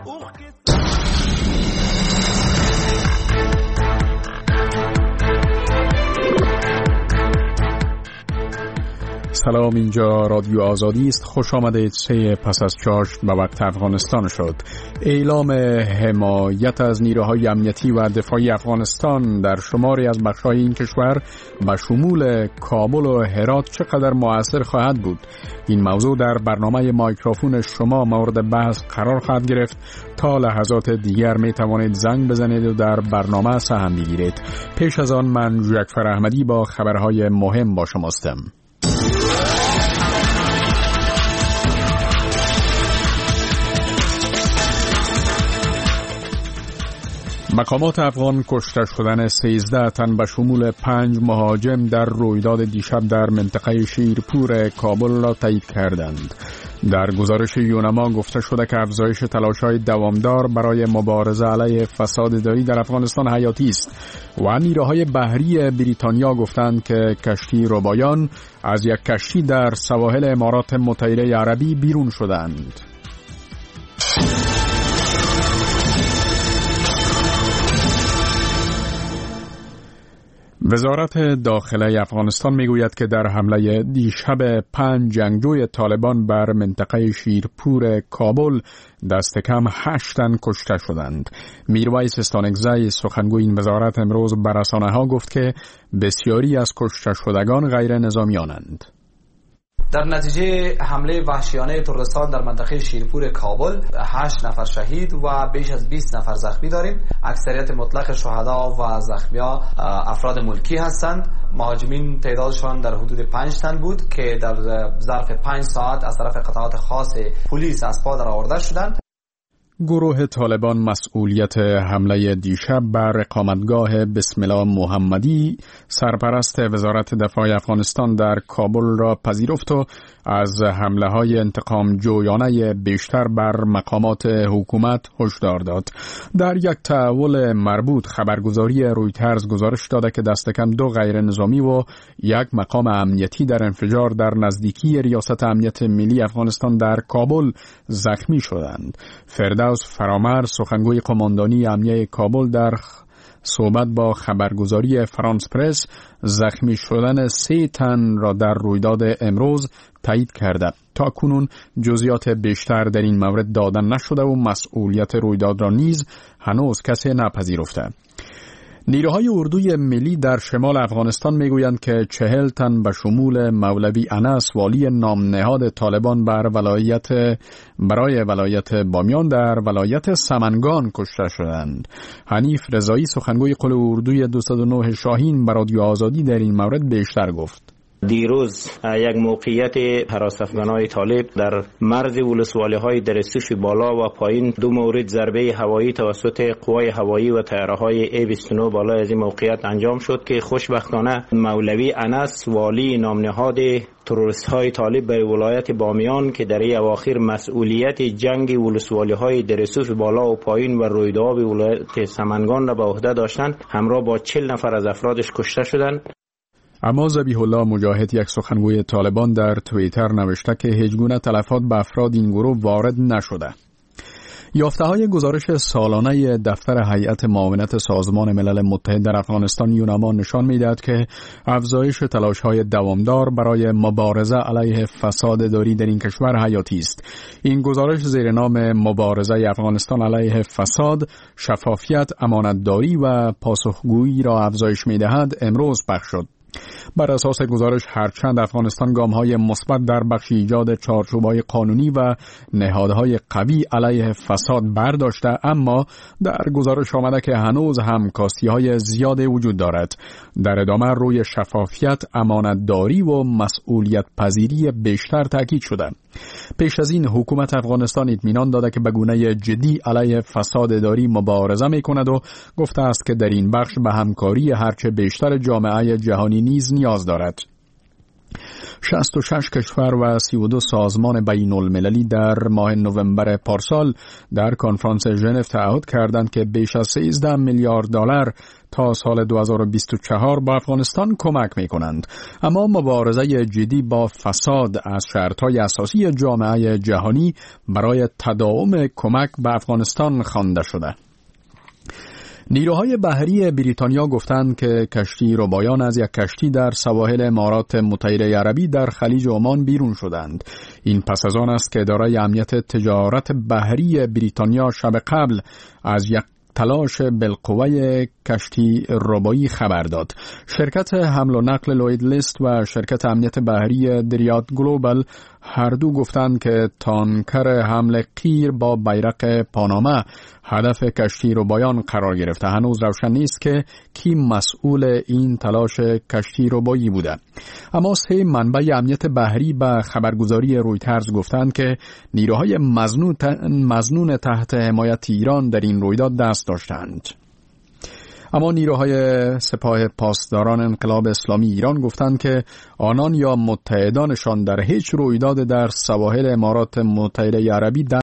سلام، اینجا رادیو آزادی است. خوش آمدید. 3 پس از چاشت به وقت افغانستان شد. اعلام حمایت از نیروهای امنیتی و دفاعی افغانستان در شماری از بخش‌های این کشور به شمول کابل و هرات چقدر مؤثر خواهد بود؟ این موضوع در برنامه مایکروفون شما مورد بحث قرار خواهد گرفت. تا لحظات دیگر می توانید زنگ بزنید و در برنامه سهم بگیرید. پیش از آن من جعفر احمدی با خبرهای مهم با شما هستم. مقامات افغان کشته شدن 13 تن به شمول 5 مهاجم در رویداد دیشب در منطقه شیرپور کابل را تایید کردند. در گزارش یونما گفته شده که افزایش تلاش‌های دوامدار برای مبارزه علیه فساد اداری در افغانستان حیاتی است و نیروهای بحری بریتانیا گفتند که کشتی ربایان از یک کشتی در سواحل امارات متحده عربی بیرون شدند. وزارت داخله افغانستان میگوید که در حمله دیشب 5 جنگجوی طالبان بر منطقه شیرپور کابل دست کم 8 تن کشته شدند. میرویس استانکزی سخنگوی این وزارت امروز به رسانه‌ها گفت که بسیاری از کشته شدگان غیر نظامیانند. در نتیجه حمله وحشیانه تروریستان در منطقه شیرپور کابل 8 نفر شهید و بیش از 20 نفر زخمی داریم. اکثریت مطلق شهدا و زخمی‌ها افراد ملکی هستند. مهاجمین تعدادشان در حدود 5 تن بود که در ظرف 5 ساعت از طرف قطعات خاص پلیس از پا درآورده شدند. گروه طالبان مسئولیت حمله دیشب بر اقامتگاه بسم الله محمدی سرپرست وزارت دفاع افغانستان در کابل را پذیرفت و از حمله‌های انتقام جویانه بیشتر بر مقامات حکومت هشدار داد. در یک تحول مربوط خبرگزاری رویترز گزارش داده که دست کم 2 غیر نظامی و 1 مقام امنیتی در انفجار در نزدیکی ریاست امنیت ملی افغانستان در کابل زخمی شدند. فردوس فرامر سخنگوی قماندانی امنیه کابل در صحبت با خبرگزاری فرانس پرس زخمی شدن 3 تن را در رویداد امروز تایید کرده. تا کنون جزئیات بیشتر در این مورد داده نشده و مسئولیت رویداد را نیز هنوز کسی نپذیرفته. نیروهای اردوی ملی در شمال افغانستان میگویند که 40 تن به شمول مولوی انس والی نام نهاد طالبان برای ولایت بامیان در ولایت سمنگان کشته شدند. حنیف رضایی سخنگوی قل اردوی 209 شاهین به رادیو آزادی در این مورد بیشتر گفت. دیروز یک موقعیت هراس افغانای طالب در مرز ولسوالی‌های درستوش بالا و پایین 2 مورد ضربه هوایی توسط قوای هوایی و طیاره‌های A-29 بالا از این موقعیت انجام شد که خوشبختانه مولوی انس والی نام نهاد تروریست‌های طالب به ولایت بامیان که در اواخر مسئولیت جنگ ولسوالی‌های درستوش بالا و پایین و رویداد ولایت سمنگان را به عهده داشتند همراه با 40 نفر از افرادش کشته شدند. اما ذبیح الله مجاهد یک سخنگوی طالبان در توییتر نوشته که هیچ گونه تلفات به افراد این گروه وارد نشده. یافته‌های گزارش سالانه دفتر هیئت معاونت سازمان ملل متحد در افغانستان یونما نشان می‌دهد که افزایش تلاش‌های دوامدار برای مبارزه علیه فساد اداری در این کشور حیاتی است. این گزارش زیر نام مبارزه افغانستان علیه فساد، شفافیت، امانتداری و پاسخگویی را افزایش می‌دهد امروز پخش شد. بر اساس گزارش هرچند افغانستان گام‌های مثبت در بخش ایجاد چارچوب‌های قانونی و نهادهای قوی علیه فساد برداشته، اما در گزارش آمده که هنوز هم کاستی‌های زیادی وجود دارد. در ادامه روی شفافیت، امانتداری و مسئولیت پذیری بیشتر تاکید شده. پیش از این حکومت افغانستان اطمینان داده که به گونه جدی علیه فساد اداری مبارزه می‌کند و گفته است که در این بخش به همکاری هرچه بیشتر جامعه جهانی نیز نیاز دارد. 66 کشور و 32 سازمان بین المللی در ماه نوامبر پارسال در کنفرانس ژنو تعهد کردند که بیش از 13 میلیارد دلار تا سال 2024 با افغانستان کمک می کنند. اما مبارزه جدی با فساد از شرطهای اساسی جامعه جهانی برای تداوم کمک به افغانستان خوانده شده. نیروهای بحری بریتانیا گفتند که کشتی ربایان از یک کشتی در سواحل امارات متحده عربی در خلیج عمان بیرون شدند. این پس از آن است که اداره امنیت تجارت بحری بریتانیا شب قبل از یک تلاش بالقوه کشتی ربایی خبر داد. شرکت حمل و نقل لوید لیست و شرکت امنیت بحری دریاد گلوبال هر دو گفتند که تانکر حمل قیر با بیرق پاناما هدف کشتی ربایان قرار گرفته. هنوز روشن نیست که کی مسئول این تلاش کشتی ربایی بوده. اما 3 منبع امنیت بحری به خبرگزاری رویترز گفتند که نیروهای مظنون تحت حمایت ایران در این رویداد دست داشتند. اما نیروهای سپاه پاسداران انقلاب اسلامی ایران گفتند که آنان یا متحدانشان در هیچ رویداد در سواحل امارات متحده عربی